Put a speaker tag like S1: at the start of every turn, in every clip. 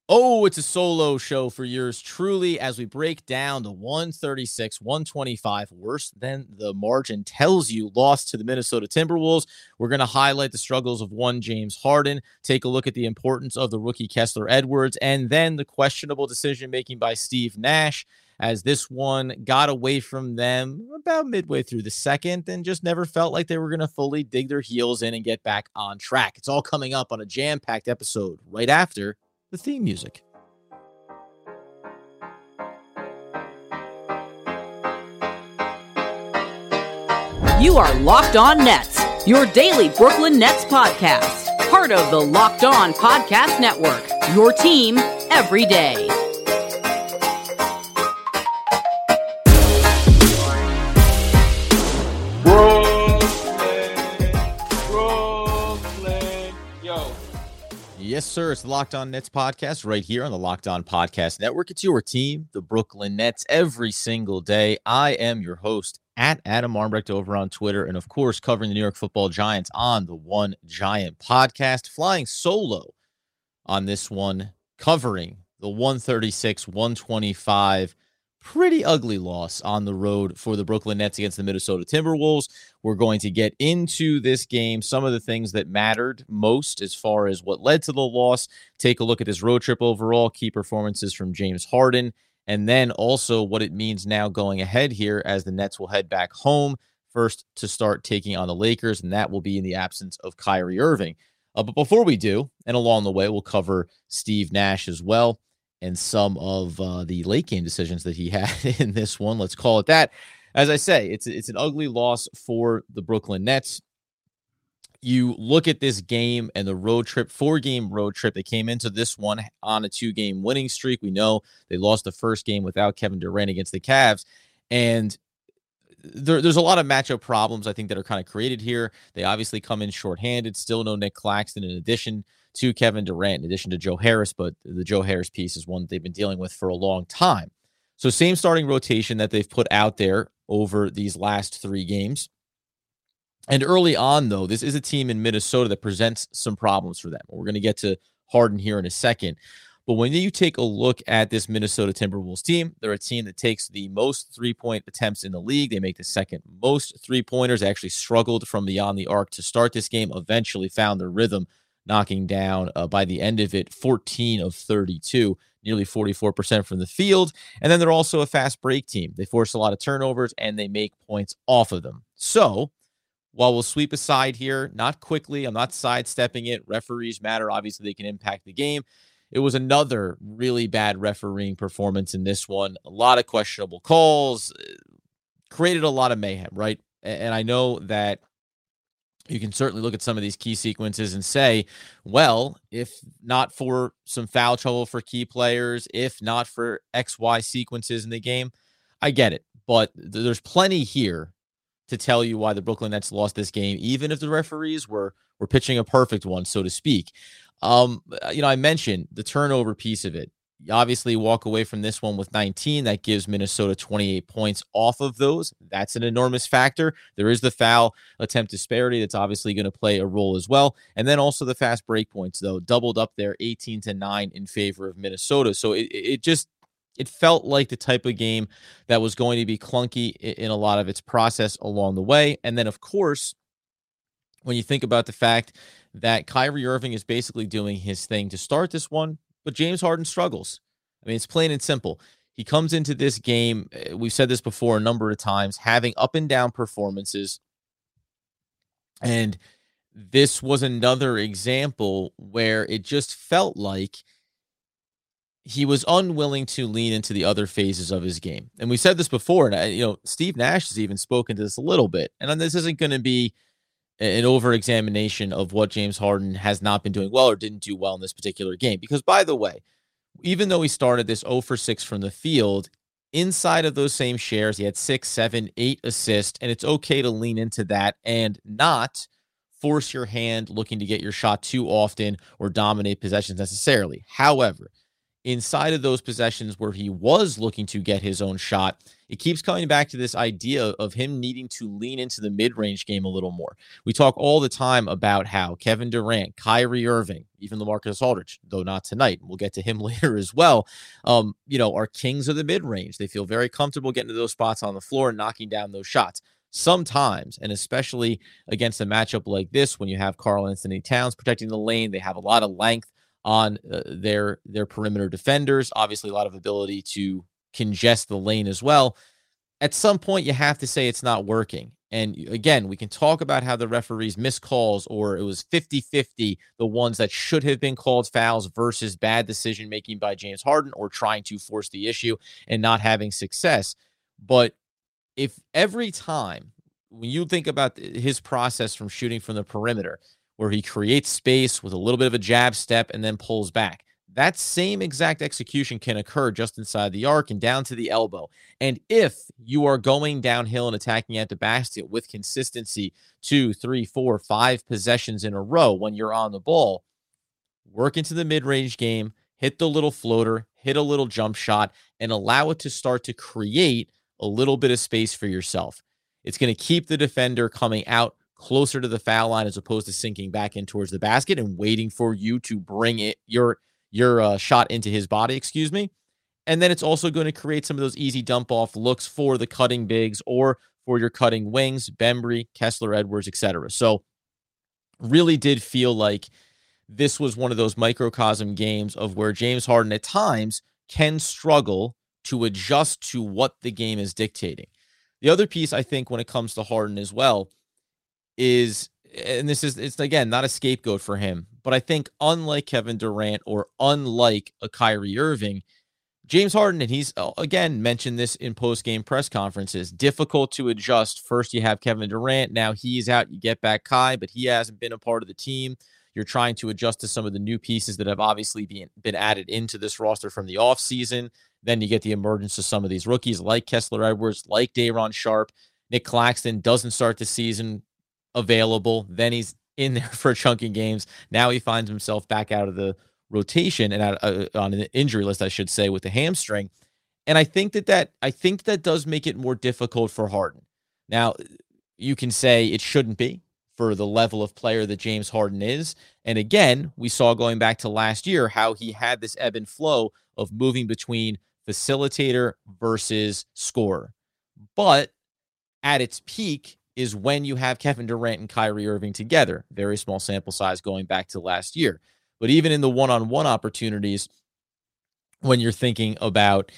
S1: Oh, it's a solo show for yours truly as we break down the 136-125, worse than the margin tells you, loss to the Minnesota Timberwolves. We're going to highlight the struggles of one James Harden, take a look at the importance of the rookie Kessler Edwards, and then the questionable decision-making by Steve Nash, as this one got away from them about midway through the second and just never felt like they were going to fully dig their heels in and get back on track. It's all coming up on a jam-packed episode right after the theme music.
S2: You are Locked On Nets, your daily Brooklyn Nets podcast. Part of the Locked On Podcast Network, your team every day.
S1: Yes, sir. It's the Locked On Nets podcast right here on the Locked On Podcast Network. It's your team, the Brooklyn Nets, every single day. I am your host at Adam Armbrecht over on Twitter, and of course, covering the New York Football Giants on the One Giant podcast, flying solo on this one, covering the 136-125 pretty ugly loss on the road for the Brooklyn Nets against the Minnesota Timberwolves. We're going to get into this game, some of the things that mattered most as far as what led to the loss, take a look at this road trip overall, key performances from James Harden, and then also what it means now going ahead here as the Nets will head back home first to start taking on the Lakers, and that will be in the absence of Kyrie Irving. But before we do, and along the way, we'll cover Steve Nash as well, and some of the late game decisions that he had in this one. Let's call it that. As I say, it's an ugly loss for the Brooklyn Nets. You look at this game and the road trip, 4-game road trip. They came into this one on a 2-game winning streak. We know they lost the first game without Kevin Durant against the Cavs. And there's a lot of matchup problems, I think, that are kind of created here. They obviously come in shorthanded. Still no Nick Claxton in addition to Kevin Durant, in addition to Joe Harris, but the Joe Harris piece is one that they've been dealing with for a long time. So same starting rotation that they've put out there over these last 3 games. And early on, though, this is a team in Minnesota that presents some problems for them. We're going to get to Harden here in a second. But when you take a look at this Minnesota Timberwolves team, they're a team that takes the most three-point attempts in the league. They make the second most three-pointers. They actually struggled from beyond the arc to start this game, eventually found their rhythm, knocking down, by the end of it, 14 of 32, nearly 44% from the field. And then they're also a fast break team. They force a lot of turnovers, and they make points off of them. So while we'll sweep aside here, not quickly, I'm not sidestepping it. Referees matter. Obviously, they can impact the game. It was another really bad refereeing performance in this one. A lot of questionable calls, created a lot of mayhem, right? And I know that you can certainly look at some of these key sequences and say, well, if not for some foul trouble for key players, if not for XY sequences in the game, I get it. But there's plenty here to tell you why the Brooklyn Nets lost this game, even if the referees were pitching a perfect one, so to speak. I mentioned the turnover piece of it. You obviously walk away from this one with 19. That gives Minnesota 28 points off of those. That's an enormous factor. There is the foul attempt disparity that's obviously going to play a role as well. And then also the fast break points, though, doubled up there, 18-9 in favor of Minnesota. So it felt like the type of game that was going to be clunky in a lot of its process along the way. And then, of course, when you think about the fact that Kyrie Irving is basically doing his thing to start this one, but James Harden struggles. I mean, it's plain and simple. He comes into this game, we've said this before a number of times, having up and down performances. And this was another example where it just felt like he was unwilling to lean into the other phases of his game. And we said this before, and Steve Nash has even spoken to this a little bit. And this isn't going to be an over-examination of what James Harden has not been doing well or didn't do well in this particular game. Because, by the way, even though he started this 0 for 6 from the field, inside of those same shares, he had 6, 7, 8 assists, and it's okay to lean into that and not force your hand looking to get your shot too often or dominate possessions necessarily. However, inside of those possessions where he was looking to get his own shot, it keeps coming back to this idea of him needing to lean into the mid-range game a little more. We talk all the time about how Kevin Durant, Kyrie Irving, even LaMarcus Aldridge, though not tonight, we'll get to him later as well, are kings of the mid-range. They feel very comfortable getting to those spots on the floor and knocking down those shots. Sometimes, and especially against a matchup like this, when you have Karl-Anthony Towns protecting the lane, they have a lot of length on their perimeter defenders, obviously a lot of ability to congest the lane as well. At some point, you have to say it's not working. And again, we can talk about how the referees missed calls, or it was 50-50, the ones that should have been called fouls versus bad decision-making by James Harden or trying to force the issue and not having success. But if every time, when you think about his process from shooting from the perimeter, where he creates space with a little bit of a jab step and then pulls back, that same exact execution can occur just inside the arc and down to the elbow. And if you are going downhill and attacking at the basket with consistency 2, 3, 4, 5 possessions in a row when you're on the ball, work into the mid-range game, hit the little floater, hit a little jump shot, and allow it to start to create a little bit of space for yourself. It's going to keep the defender coming out closer to the foul line as opposed to sinking back in towards the basket and waiting for you to bring it your shot into his body, And then it's also going to create some of those easy dump off looks for the cutting bigs or for your cutting wings, Bembry, Kessler Edwards, etc. So really did feel like this was one of those microcosm games of where James Harden at times can struggle to adjust to what the game is dictating. The other piece, I think, when it comes to Harden as well is, and it's again, not a scapegoat for him, but I think unlike Kevin Durant or unlike a Kyrie Irving, James Harden, and he's again mentioned this in post-game press conferences, difficult to adjust. First you have Kevin Durant, now he's out, you get back Kai, but he hasn't been a part of the team. You're trying to adjust to some of the new pieces that have obviously been added into this roster from the offseason. Then you get the emergence of some of these rookies like Kessler Edwards, like Day'Ron Sharpe. Nick Claxton doesn't start the season available. Then he's in there for chunking games. Now he finds himself back out of the rotation and on an injury list, I should say, with the hamstring. And I think that does make it more difficult for Harden. Now, you can say it shouldn't be for the level of player that James Harden is. And again, we saw going back to last year how he had this ebb and flow of moving between facilitator versus scorer. But at its peak is when you have Kevin Durant and Kyrie Irving together. Very small sample size going back to last year. But even in the one-on-one opportunities, when you're thinking about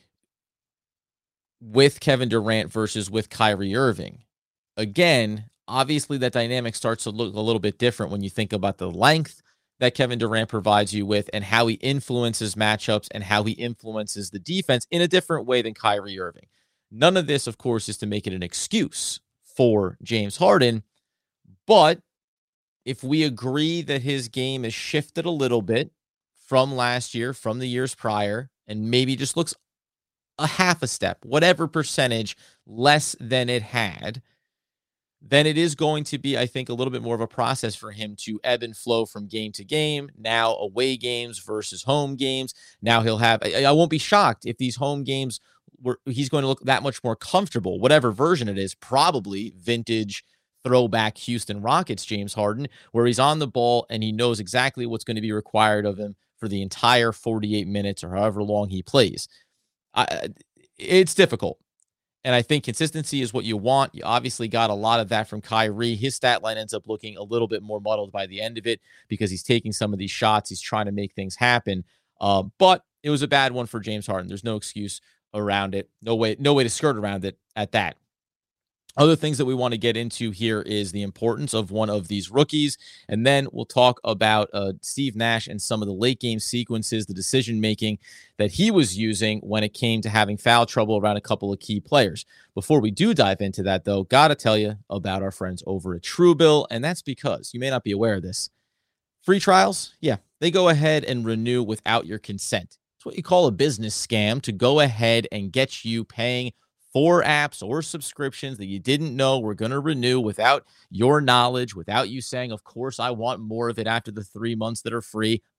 S1: with Kevin Durant versus with Kyrie Irving, again, obviously that dynamic starts to look a little bit different when you think about the length that Kevin Durant provides you with and how he influences matchups and how he influences the defense in a different way than Kyrie Irving. None of this, of course, is to make it an excuse for James Harden, but if we agree that his game has shifted a little bit from last year, from the years prior, and maybe just looks a half a step, whatever percentage less than it had, then it is going to be, I think, a little bit more of a process for him to ebb and flow from game to game. Now away games versus home games. Now he'll have, I won't be shocked if these home games he's going to look that much more comfortable, whatever version it is, probably vintage throwback Houston Rockets James Harden, where he's on the ball and he knows exactly what's going to be required of him for the entire 48 minutes or however long he plays. It's difficult. And I think consistency is what you want. You obviously got a lot of that from Kyrie. His stat line ends up looking a little bit more muddled by the end of it because he's taking some of these shots. He's trying to make things happen. But it was a bad one for James Harden. There's no excuse around it. No way to skirt around it at that. Other things that we want to get into here is the importance of one of these rookies. And then we'll talk about Steve Nash and some of the late game sequences, the decision-making that he was using when it came to having foul trouble around a couple of key players. Before we do dive into that, though, got to tell you about our friends over at Truebill. And that's because you may not be aware of this. Free trials, yeah, they go ahead and renew without your consent. It's what you call a business scam to go ahead and get you paying for apps or subscriptions that you didn't know were going to renew without your knowledge, without you saying, of course, I want more of it after the 3 months that are free.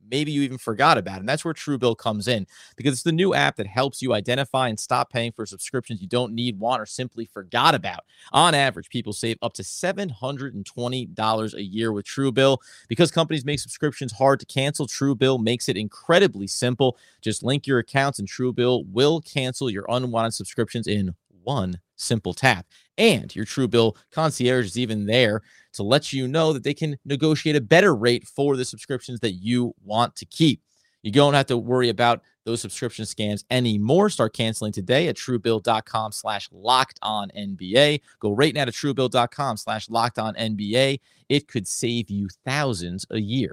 S1: maybe you even forgot about. And that's where Truebill comes in, because it's the new app that helps you identify and stop paying for subscriptions you don't need, want, or simply forgot about. On average, people save up to $720 a year with Truebill. Because companies make subscriptions hard to cancel, Truebill makes it incredibly simple. Just link your accounts and Truebill will cancel your unwanted subscriptions in one simple tap. And your Truebill concierge is even there to let you know that they can negotiate a better rate for the subscriptions that you want to keep. You don't have to worry about those subscription scams anymore. Start canceling today at Truebill.com/LockedOnNBA. Go right now to Truebill.com/LockedOnNBA. It could save you thousands a year.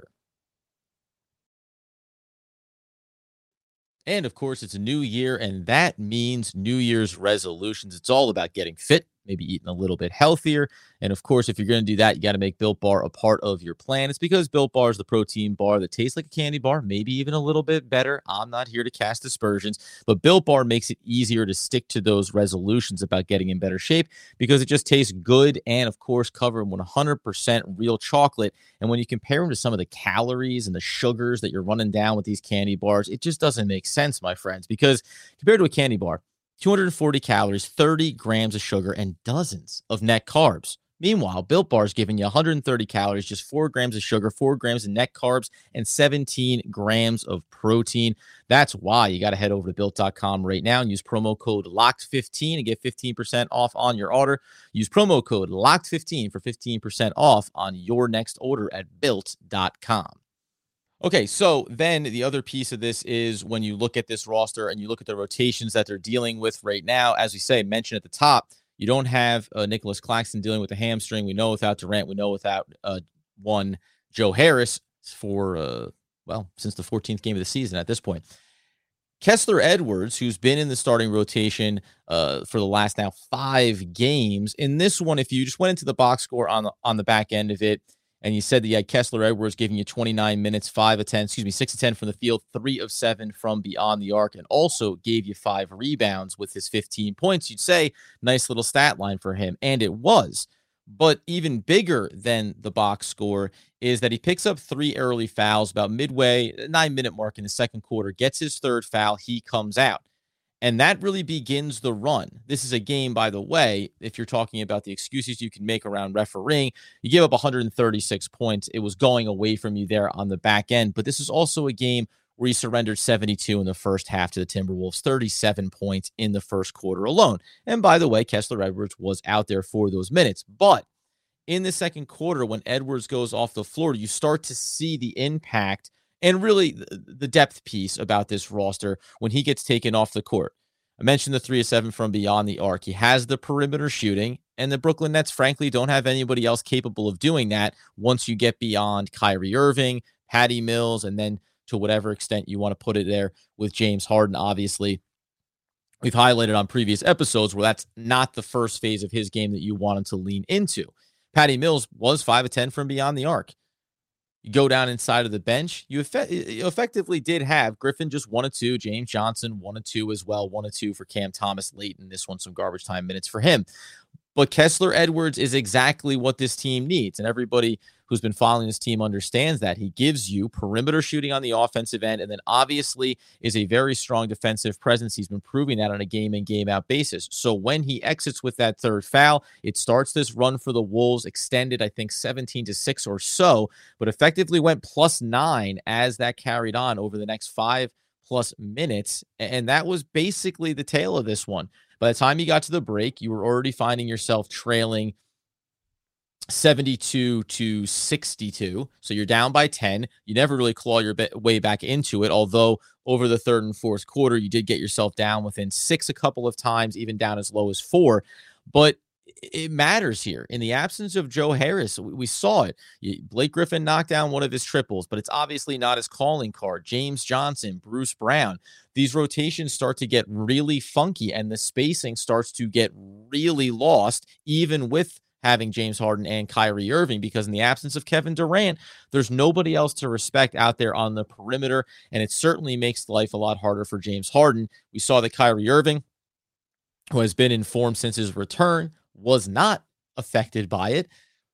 S1: And of course, it's a new year, and that means New Year's resolutions. It's all about getting fit, maybe eating a little bit healthier. And of course, if you're going to do that, you got to make Built Bar a part of your plan. It's because Built Bar is the protein bar that tastes like a candy bar, maybe even a little bit better. I'm not here to cast aspersions, but Built Bar makes it easier to stick to those resolutions about getting in better shape because it just tastes good and, of course, covered in 100% real chocolate. And when you compare them to some of the calories and the sugars that you're running down with these candy bars, it just doesn't make sense, my friends, because compared to a candy bar, 240 calories, 30 grams of sugar, and dozens of net carbs. Meanwhile, Built Bar is giving you 130 calories, just 4 grams of sugar, 4 grams of net carbs, and 17 grams of protein. That's why you got to head over to Built.com right now and use promo code LOCKED15 and get 15% off on your order. Use promo code LOCKED15 for 15% off on your next order at Built.com. Okay, so then the other piece of this is when you look at this roster and you look at the rotations that they're dealing with right now, as we say, mentioned at the top, you don't have Nicholas Claxton dealing with a hamstring. We know without Durant, we know without one Joe Harris for, since the 14th game of the season at this point. Kessler Edwards, who's been in the starting rotation for the last now 5 games. In this one, if you just went into the box score on the back end of it, and you said that you had Kessler Edwards giving you 29 minutes, 6 of 10 from the field, 3 of 7 from beyond the arc, and also gave you 5 rebounds with his 15 points. You'd say, nice little stat line for him. And it was. But even bigger than the box score is that he picks up 3 early fouls about midway, 9-minute mark in the second quarter, gets his 3rd foul, he comes out. And that really begins the run. This is a game, by the way, if you're talking about the excuses you can make around refereeing, you give up 136 points. It was going away from you there on the back end. But this is also a game where he surrendered 72 in the first half to the Timberwolves, 37 points in the first quarter alone. And by the way, Kessler Edwards was out there for those minutes. But in the second quarter, when Edwards goes off the floor, you start to see the impact and really the depth piece about this roster when he gets taken off the court. I mentioned the 3 of 7 from beyond the arc. He has the perimeter shooting, and the Brooklyn Nets, frankly, don't have anybody else capable of doing that once you get beyond Kyrie Irving, Patty Mills, and then to whatever extent you want to put it there with James Harden, obviously. We've highlighted on previous episodes where that's not the first phase of his game that you want him to lean into. Patty Mills was 5 of 10 from beyond the arc. You go down inside of the bench, you effectively did have Griffin just 1 of 2, James Johnson 1 of 2 as well, 1 of 2 for Cam Thomas late in this one, some garbage time minutes for him. But Kessler Edwards is exactly what this team needs, and everybody who's been following this team understands that. He gives you perimeter shooting on the offensive end, and then obviously is a very strong defensive presence. He's been proving that on a game-in, game-out basis. So when he exits with that 3rd foul, it starts this run for the Wolves, extended, I think, 17-6 or so, but effectively went +9 as that carried on over the next 5+ minutes, and that was basically the tale of this one. By the time you got to the break, you were already finding yourself trailing 72-62. So you're down by 10. You never really claw your way back into it, although over the 3rd and 4th quarter, you did get yourself down within 6 a couple of times, even down as low as 4. But it matters here. In the absence of Joe Harris, we saw it. Blake Griffin knocked down one of his triples, but it's obviously not his calling card. James Johnson, Bruce Brown, these rotations start to get really funky, and the spacing starts to get really lost, even with having James Harden and Kyrie Irving, because in the absence of Kevin Durant, there's nobody else to respect out there on the perimeter, and it certainly makes life a lot harder for James Harden. We saw that Kyrie Irving, who has been in form since his return, was not affected by it.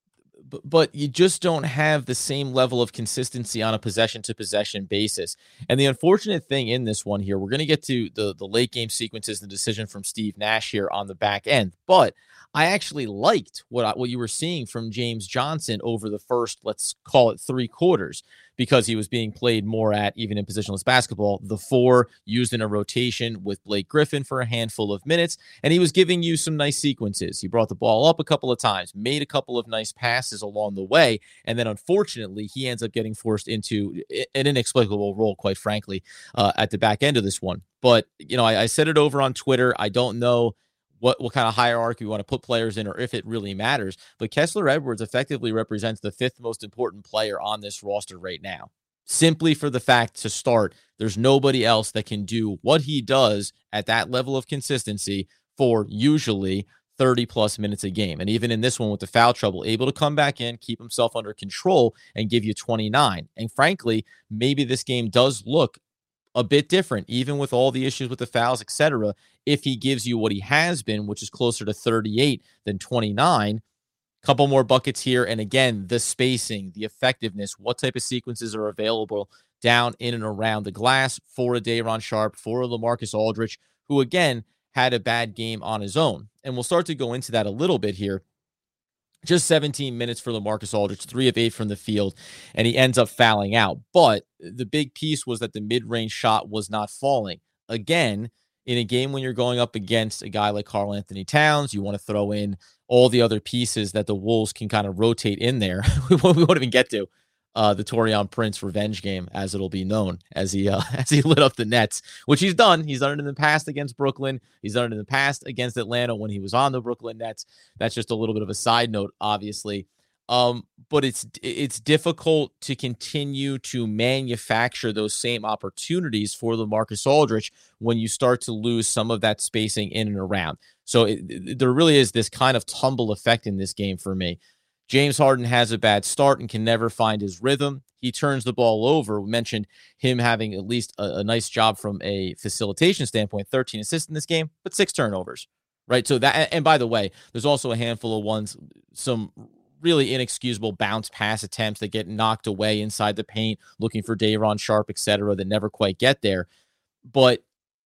S1: but you just don't have the same level of consistency on a possession-to-possession basis. And the unfortunate thing in this one here, we're going to get to the late game sequences, the decision from Steve Nash here on the back end. But I actually liked what you were seeing from James Johnson over the first, let's call it 3 quarters, because he was being played more at, even in positionless basketball, the 4 used in a rotation with Blake Griffin for a handful of minutes, and he was giving you some nice sequences. He brought the ball up a couple of times, made a couple of nice passes along the way, and then unfortunately, he ends up getting forced into an inexplicable role, quite frankly, at the back end of this one. But, I said it over on Twitter. I don't know what kind of hierarchy we want to put players in or if it really matters. But Kessler Edwards effectively represents the 5th most important player on this roster right now. Simply for the fact, to start, there's nobody else that can do what he does at that level of consistency for usually 30-plus minutes a game. And even in this one with the foul trouble, able to come back in, keep himself under control, and give you 29. And frankly, maybe this game does look a bit different, even with all the issues with the fouls, etc. If he gives you what he has been, which is closer to 38 than 29, couple more buckets here. And again, the spacing, the effectiveness, what type of sequences are available down in and around the glass for a Day'Ron Sharpe, for a LaMarcus Aldridge, who again had a bad game on his own. And we'll start to go into that a little bit here. Just 17 minutes for LaMarcus Aldridge, 3 of 8 from the field, and he ends up fouling out. But the big piece was that the mid-range shot was not falling. Again, in a game when you're going up against a guy like Karl-Anthony Towns, you want to throw in all the other pieces that the Wolves can kind of rotate in there. we won't even get to the Taurean Prince revenge game, as it'll be known, as he lit up the Nets, which he's done. He's done it in the past against Brooklyn. He's done it in the past against Atlanta when he was on the Brooklyn Nets. That's just a little bit of a side note, obviously. But it's difficult to continue to manufacture those same opportunities for LaMarcus Aldridge when you start to lose some of that spacing in and around. So there really is this kind of tumble effect in this game for me. James Harden has a bad start and can never find his rhythm. He turns the ball over. We mentioned him having at least a nice job from a facilitation standpoint, 13 assists in this game, but 6 turnovers, right? So that, and by the way, there's also a handful of ones, some really inexcusable bounce pass attempts that get knocked away inside the paint, looking for Day'Ron Sharpe, etc., that never quite get there. But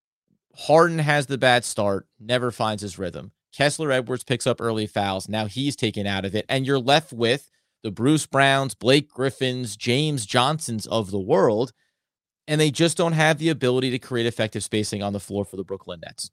S1: Harden has the bad start, never finds his rhythm. Kessler Edwards picks up early fouls. Now he's taken out of it. And you're left with the Bruce Browns, Blake Griffins, James Johnsons of the world. And they just don't have the ability to create effective spacing on the floor for the Brooklyn Nets.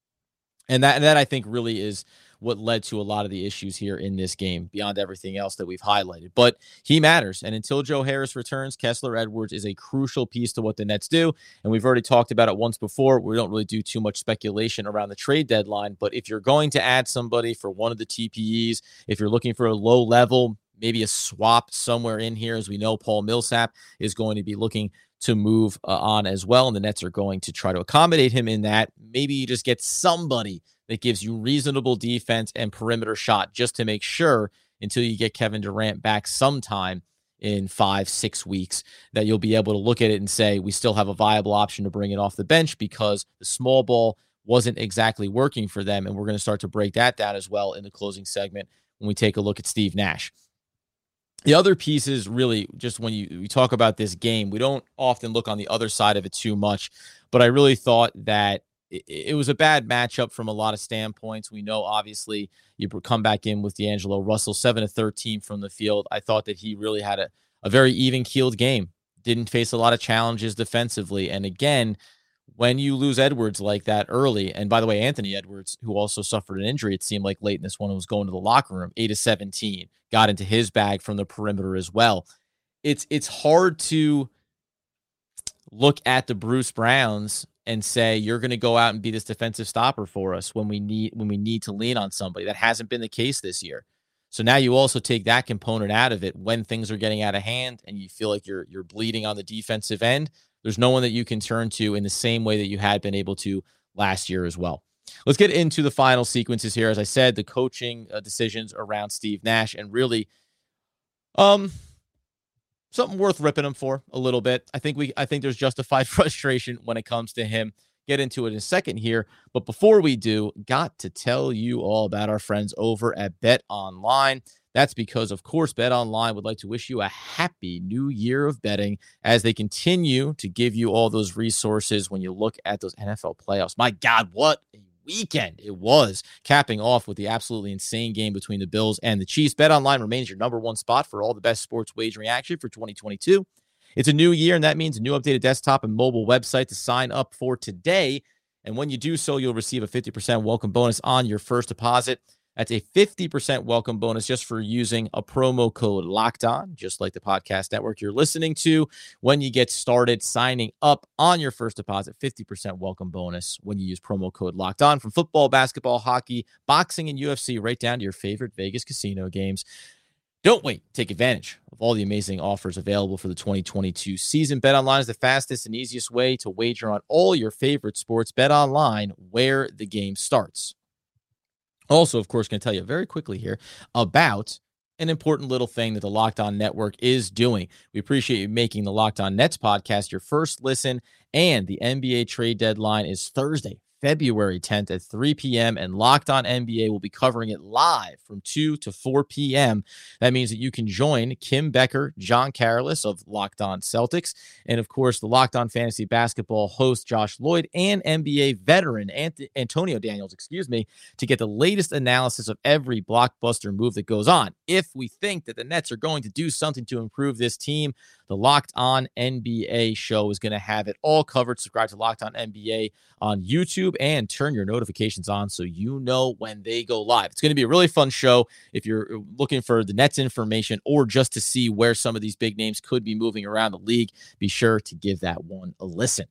S1: And that I think really is what led to a lot of the issues here in this game, beyond everything else that we've highlighted. But he matters. And until Joe Harris returns, Kessler Edwards is a crucial piece to what the Nets do. And we've already talked about it once before. We don't really do too much speculation around the trade deadline. But if you're going to add somebody for one of the TPEs, if you're looking for a low level, maybe a swap somewhere in here, as we know Paul Millsap is going to be looking to move on as well. And the Nets are going to try to accommodate him in that. Maybe you just get somebody that gives you reasonable defense and perimeter shot just to make sure, until you get Kevin Durant back sometime in 5-6 weeks, that you'll be able to look at it and say, we still have a viable option to bring it off the bench, because the small ball wasn't exactly working for them. And we're going to start to break that down as well in the closing segment when we take a look at Steve Nash. The other piece is really just when we talk about this game, we don't often look on the other side of it too much, but I really thought that it was a bad matchup from a lot of standpoints. We know, obviously, you come back in with D'Angelo Russell, 7 of 13 from the field. I thought that he really had a very even-keeled game. Didn't face a lot of challenges defensively. And again, when you lose Edwards like that early, and by the way, Anthony Edwards, who also suffered an injury, it seemed like late in this one, was going to the locker room, 8 of 17, got into his bag from the perimeter as well. It's hard to look at the Bruce Browns and say, you're going to go out and be this defensive stopper for us when we need to lean on somebody. That hasn't been the case this year. So now you also take that component out of it when things are getting out of hand and you feel like you're bleeding on the defensive end. There's no one that you can turn to in the same way that you had been able to last year as well. Let's get into the final sequences here. As I said, the coaching decisions around Steve Nash, and really something worth ripping him for a little bit. I think there's justified frustration when it comes to him. Get into it in a second here. But before we do, got to tell you all about our friends over at Bet Online. That's because, of course, BetOnline would like to wish you a happy new year of betting as they continue to give you all those resources when you look at those NFL playoffs. My God, what a weekend it was, capping off with the absolutely insane game between the Bills and the Chiefs. BetOnline remains your number one spot for all the best sports wagering action for 2022. It's a new year, and that means a new updated desktop and mobile website to sign up for today. And when you do so, you'll receive a 50% welcome bonus on your first deposit. That's a 50% welcome bonus just for using a promo code Locked On, just like the podcast network you're listening to. When you get started signing up on your first deposit, 50% welcome bonus when you use promo code Locked On. From football, basketball, hockey, boxing, and UFC, right down to your favorite Vegas casino games. Don't wait. Take advantage of all the amazing offers available for the 2022 season. BetOnline is the fastest and easiest way to wager on all your favorite sports. BetOnline, where the game starts. Also, of course, going to tell you very quickly here about an important little thing that the Locked On Network is doing. We appreciate you making the Locked On Nets podcast your first listen, and the NBA trade deadline is Thursday, February 10th at 3 p.m., and Locked On NBA will be covering it live from 2 to 4 p.m. That means that you can join Kim Becker, John Carolus of Locked On Celtics, and, of course, the Locked On Fantasy Basketball host Josh Lloyd and NBA veteran Antonio Daniels, to get the latest analysis of every blockbuster move that goes on. If we think that the Nets are going to do something to improve this team, the Locked On NBA show is going to have it all covered. Subscribe to Locked On NBA on YouTube and turn your notifications on so you know when they go live. It's going to be a really fun show. If you're looking for the Nets information or just to see where some of these big names could be moving around the league, be sure to give that one a listen.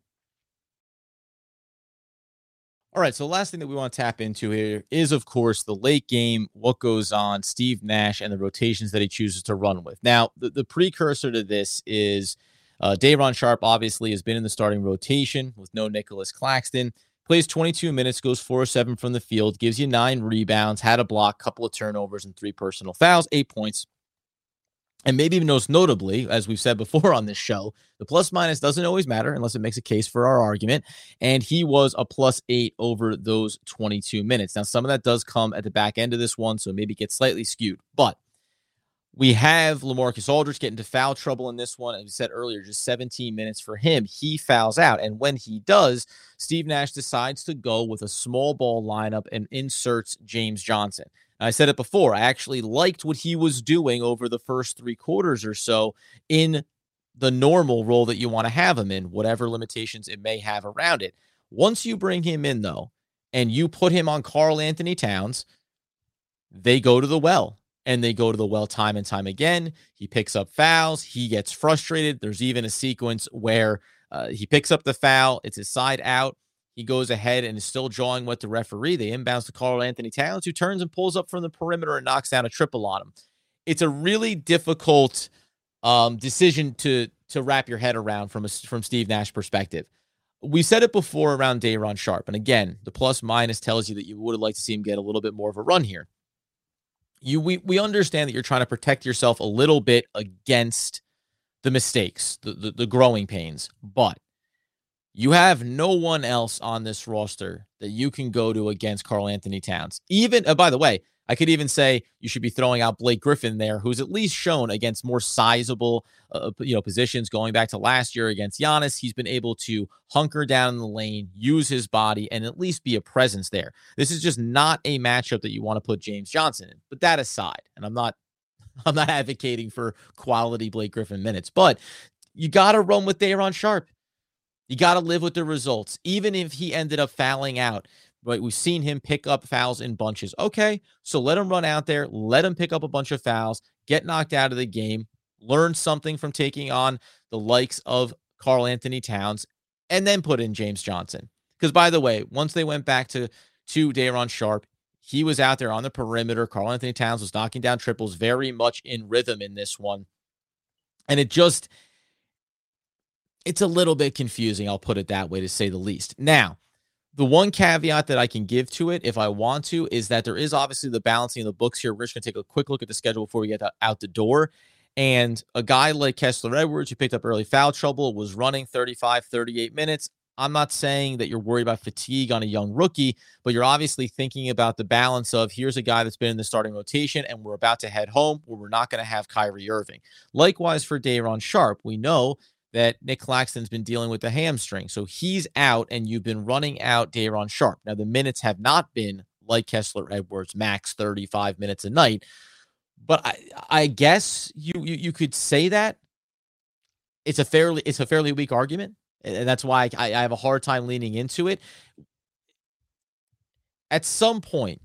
S1: All right, so the last thing that we want to tap into here is, of course, the late game, what goes on, Steve Nash, and the rotations that he chooses to run with. Now, the precursor to this is Day'Ron Sharpe obviously has been in the starting rotation with no Nicholas Claxton. Plays 22 minutes, goes 4-7 from the field, gives you 9 rebounds, had a block, couple of turnovers, and 3 personal fouls, 8 points. And maybe even most notably, as we've said before on this show, the plus-minus doesn't always matter unless it makes a case for our argument. And he was a +8 over those 22 minutes. Now, some of that does come at the back end of this one, so maybe get slightly skewed. But we have LaMarcus Aldridge get into foul trouble in this one. As we said earlier, just 17 minutes for him. He fouls out. And when he does, Steve Nash decides to go with a small ball lineup and inserts James Johnson. I said it before, I actually liked what he was doing over the first 3 quarters or so in the normal role that you want to have him in, whatever limitations it may have around it. Once you bring him in, though, and you put him on Karl Anthony Towns, they go to the well, and they go to the well time and time again. He picks up fouls. He gets frustrated. There's even a sequence where he picks up the foul. It's his side out. He goes ahead and is still jawing with the referee. They inbounds to Karl Anthony Towns, who turns and pulls up from the perimeter and knocks down a triple on him. It's a really difficult decision to wrap your head around from Steve Nash's perspective. We said it before around Day'Ron Sharpe, and again, the plus-minus tells you that you would have liked to see him get a little bit more of a run here. We understand that you're trying to protect yourself a little bit against the mistakes, the growing pains, but you have no one else on this roster that you can go to against Karl Anthony Towns. Even, by the way, I could even say you should be throwing out Blake Griffin there, who's at least shown against more sizable positions going back to last year against Giannis. He's been able to hunker down in the lane, use his body, and at least be a presence there. This is just not a matchup that you want to put James Johnson in. But that aside, and I'm not advocating for quality Blake Griffin minutes, but you got to run with Day'Ron Sharpe. You got to live with the results, even if he ended up fouling out. But we've seen him pick up fouls in bunches. Okay, so let him run out there. Let him pick up a bunch of fouls, get knocked out of the game, learn something from taking on the likes of Karl Anthony Towns, and then put in James Johnson. Because, by the way, once they went back to Day'Ron Sharpe, he was out there on the perimeter. Karl Anthony Towns was knocking down triples, very much in rhythm in this one. And it's a little bit confusing, I'll put it that way, to say the least. Now, the one caveat that I can give to it, if I want to, is that there is obviously the balancing of the books here. We're just going to take a quick look at the schedule before we get out the door. And a guy like Kessler Edwards, who picked up early foul trouble, was running 35, 38 minutes. I'm not saying that you're worried about fatigue on a young rookie, but you're obviously thinking about the balance of here's a guy that's been in the starting rotation and we're about to head home where we're not going to have Kyrie Irving. Likewise for Day'Ron Sharpe, we know that Nick Claxton's been dealing with the hamstring. So he's out and you've been running out Day'Ron Sharpe. Now the minutes have not been like Kessler Edwards, max 35 minutes a night. But I guess you could say that it's a fairly weak argument. And that's why I have a hard time leaning into it. At some point,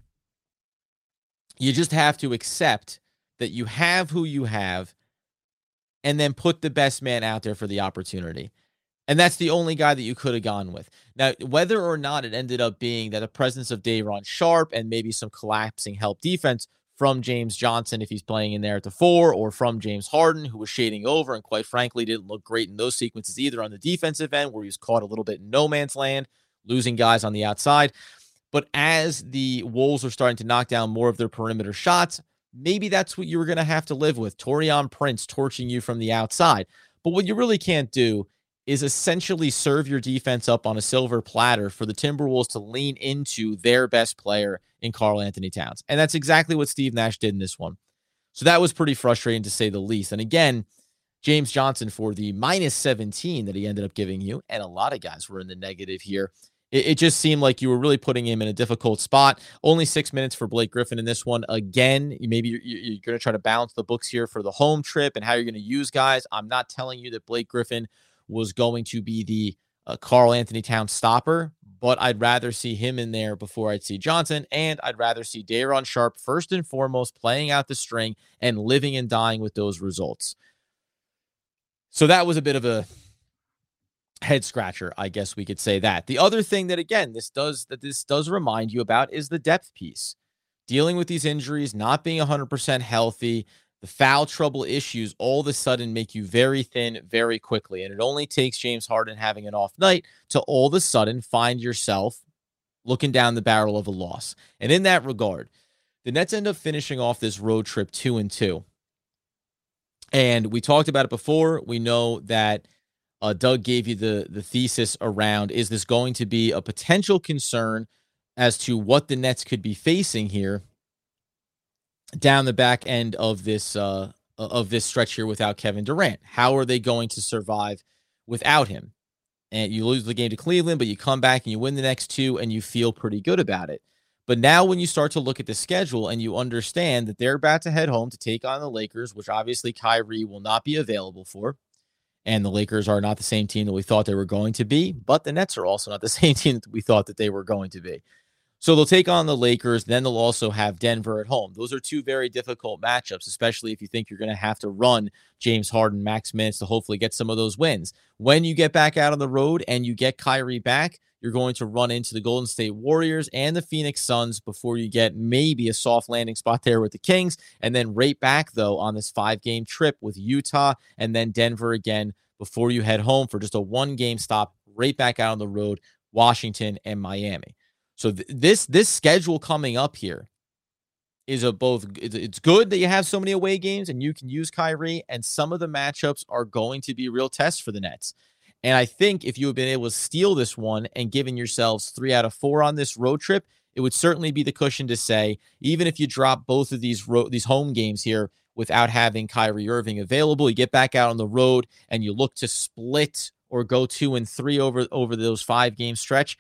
S1: you just have to accept that you have who you have and then put the best man out there for the opportunity. And that's the only guy that you could have gone with. Now, whether or not it ended up being that the presence of Day'Ron Sharpe and maybe some collapsing help defense from James Johnson, if he's playing in there at the 4, or from James Harden, who was shading over and quite frankly didn't look great in those sequences either on the defensive end, where he was caught a little bit in no man's land, losing guys on the outside. But as the Wolves are starting to knock down more of their perimeter shots, maybe that's what you were going to have to live with, Taurean Prince torching you from the outside. But what you really can't do is essentially serve your defense up on a silver platter for the Timberwolves to lean into their best player in Karl-Anthony Towns. And that's exactly what Steve Nash did in this one. So that was pretty frustrating to say the least. And again, James Johnson for the minus 17 that he ended up giving you, and a lot of guys were in the negative here. It just seemed like you were really putting him in a difficult spot. Only 6 minutes for Blake Griffin in this one. Again, maybe you're going to try to balance the books here for the home trip and how you're going to use guys. I'm not telling you that Blake Griffin was going to be the Karl-Anthony Towns stopper, but I'd rather see him in there before I'd see Johnson, and I'd rather see Day'Ron Sharpe first and foremost playing out the string and living and dying with those results. So that was a bit of a head scratcher, I guess we could say that. The other thing that, again, this does remind you about is the depth piece. Dealing with these injuries, not being 100% healthy, the foul trouble issues all of a sudden make you very thin very quickly. And it only takes James Harden having an off night to all of a sudden find yourself looking down the barrel of a loss. And in that regard, the Nets end up finishing off this road trip 2-2. And we talked about it before. We know that Doug gave you the thesis around, is this going to be a potential concern as to what the Nets could be facing here down the back end of this stretch here without Kevin Durant? How are they going to survive without him? And you lose the game to Cleveland, but you come back and you win the next 2 and you feel pretty good about it. But now when you start to look at the schedule and you understand that they're about to head home to take on the Lakers, which obviously Kyrie will not be available for, and the Lakers are not the same team that we thought they were going to be, but the Nets are also not the same team that we thought that they were going to be. So they'll take on the Lakers, then they'll also have Denver at home. Those are 2 very difficult matchups, especially if you think you're going to have to run James Harden max minutes to hopefully get some of those wins. When you get back out on the road and you get Kyrie back, you're going to run into the Golden State Warriors and the Phoenix Suns before you get maybe a soft landing spot there with the Kings, and then right back, though, on this 5-game trip with Utah and then Denver again before you head home for just a 1-game stop right back out on the road, Washington and Miami. So this schedule coming up here is it's good that you have so many away games and you can use Kyrie, and some of the matchups are going to be real tests for the Nets. And I think if you had been able to steal this one and given yourselves 3 out of 4 on this road trip, it would certainly be the cushion to say, even if you drop both of these home games here without having Kyrie Irving available, you get back out on the road and you look to split or go 2-3 over those 5-game stretch.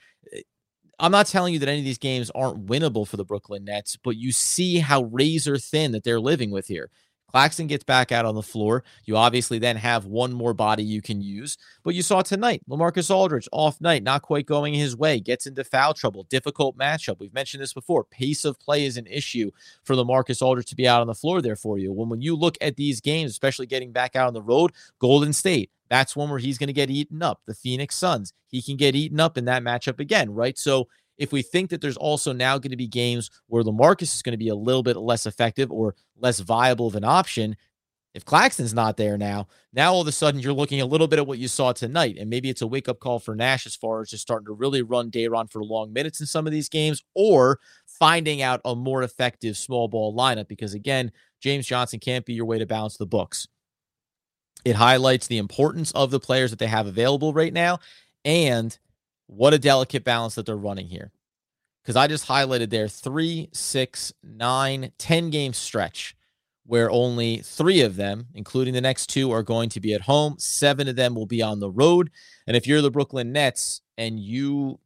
S1: I'm not telling you that any of these games aren't winnable for the Brooklyn Nets, but you see how razor thin that they're living with here. Claxton gets back out on the floor. You obviously then have one more body you can use. But you saw tonight, LaMarcus Aldridge, off night, not quite going his way, gets into foul trouble, difficult matchup. We've mentioned this before. Pace of play is an issue for LaMarcus Aldridge to be out on the floor there for you. When you look at these games, especially getting back out on the road, Golden State, that's one where he's going to get eaten up. The Phoenix Suns, he can get eaten up in that matchup again, right? So if we think that there's also now going to be games where LaMarcus is going to be a little bit less effective or less viable of an option, if Claxton's not there now all of a sudden you're looking a little bit at what you saw tonight, and maybe it's a wake-up call for Nash as far as just starting to really run Day'Ron for long minutes in some of these games, or finding out a more effective small ball lineup, because again, James Johnson can't be your way to balance the books. It highlights the importance of the players that they have available right now, and what a delicate balance that they're running here. Because I just highlighted their 3, 6, 9, 10 game stretch where only 3 of them, including the next 2, are going to be at home. 7 of them will be on the road. And if you're the Brooklyn Nets and you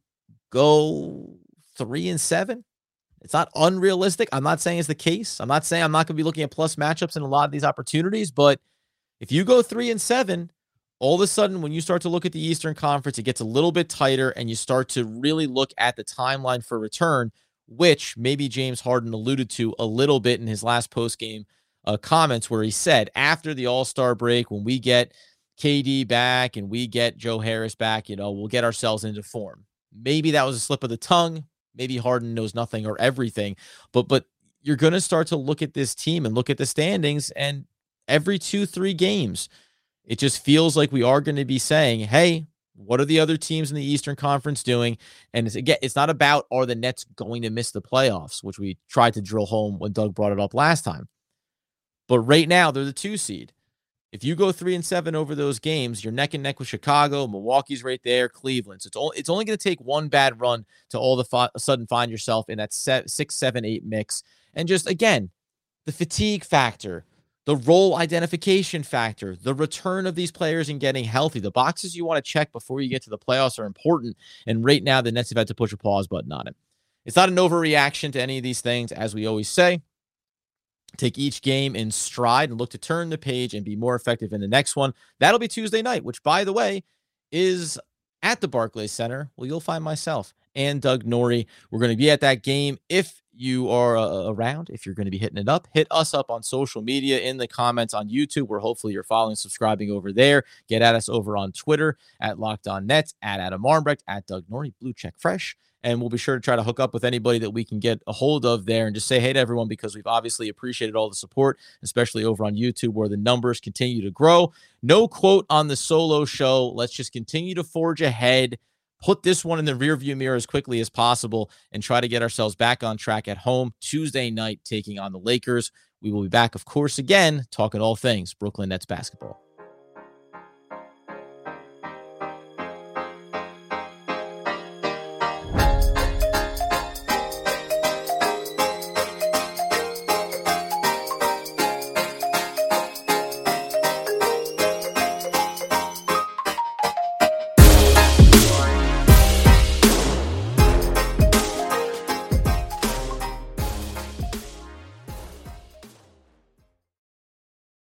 S1: go 3-7, it's not unrealistic. I'm not saying it's the case. I'm not saying I'm not going to be looking at plus matchups in a lot of these opportunities, but if you go 3-7, all of a sudden, when you start to look at the Eastern Conference, it gets a little bit tighter, and you start to really look at the timeline for return, which maybe James Harden alluded to a little bit in his last post-game comments, where he said, after the All-Star break, when we get KD back and we get Joe Harris back, we'll get ourselves into form. Maybe that was a slip of the tongue. Maybe Harden knows nothing or everything, but you're going to start to look at this team and look at the standings, and every 2-3 games, it just feels like we are going to be saying, hey, what are the other teams in the Eastern Conference doing? And it's not about, are the Nets going to miss the playoffs, which we tried to drill home when Doug brought it up last time. But right now, they're the 2 seed. If you go 3-7 over those games, you're neck and neck with Chicago. Milwaukee's right there, Cleveland. So it's only going to take one bad run to all of a sudden find yourself in that 6, 7, 8 mix. And just, again, the fatigue factor, the role identification factor, the return of these players and getting healthy. The boxes you want to check before you get to the playoffs are important. And right now, the Nets have had to push a pause button on it. It's not an overreaction to any of these things, as we always say. Take each game in stride and look to turn the page and be more effective in the next one. That'll be Tuesday night, which, by the way, is at the Barclays Center. Well, you'll find myself and Doug Norrie. We're going to be at that game. If you are around, if you're going to be hitting it up, hit us up on social media in the comments on YouTube, where hopefully you're following and subscribing over there. Get at us over on Twitter at Locked On Nets, at Adam Armbrecht, at Doug Norrie, Blue Check Fresh. And we'll be sure to try to hook up with anybody that we can get a hold of there and just say hey to everyone, because we've obviously appreciated all the support, especially over on YouTube, where the numbers continue to grow. No quote on the solo show. Let's just continue to forge ahead, put this one in the rearview mirror as quickly as possible, and try to get ourselves back on track at home Tuesday night, taking on the Lakers. We will be back, of course, again, talking all things Brooklyn Nets basketball.